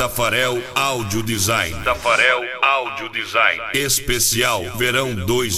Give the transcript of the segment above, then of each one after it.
Tafarel Áudio Design. Tafarel Áudio Design. Especial Verão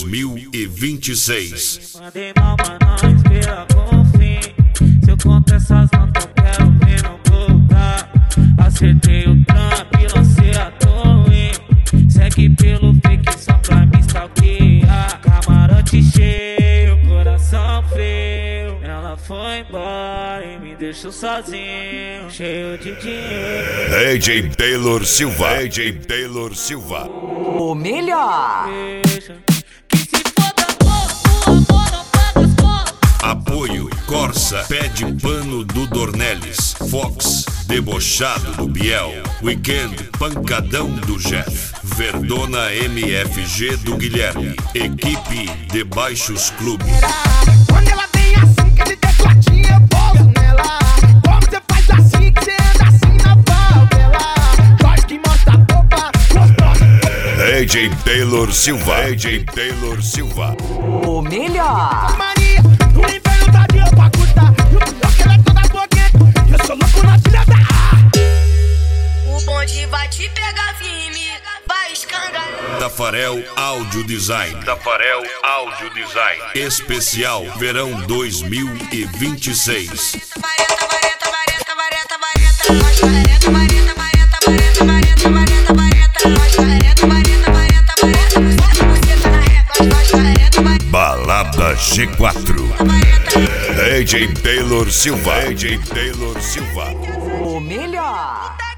2026. Mandei mal, mas não espera com fim. Se eu conto essas notas, eu quero ver não voltar. Acertei o trampo e lancei a torre. Segue pelo fake só pra me stalkear. Camarote cheio, coração frio. Ela foi embora e me deixou sozinho, cheio de dinheiro. AJ Taylor Silva. AJ Taylor Silva. O melhor. Que se foda, amor, o amor não paga as contas. Apoio Corsa, Pé de Pano do Dornelles, Fox, Debochado do Biel, Weekend, Pancadão do Jeff, Verdona MFG do Guilherme, Equipe de Baixos Clube. Quando ela vem assim, que ele tecladinha, eu pouso nela. Como você faz assim, que você anda assim na favela? Nós que mostra a roupa gostosa. AJ Taylor Silva. AJ Taylor Silva. O melhor. Maria, no inferno tá de roupa curta. E o pior que ela é toda bloqueada. Eu sou louco na filha da O bonde vai te pegar firme, vai escangalhar. Tafarel Áudio Design. Tafarel Áudio Design. Especial Verão 2026. Vareta, vareta, vareta, vareta, vareta, nós vareta, vareta, vareta, vareta, vareta, vareta, vareta, nós vareta, vareta, vareta, vareta, buceta na régua, nós vareta, vareta. Balada G4. AJ Taylor Silva. AJ Taylor Silva. O melhor.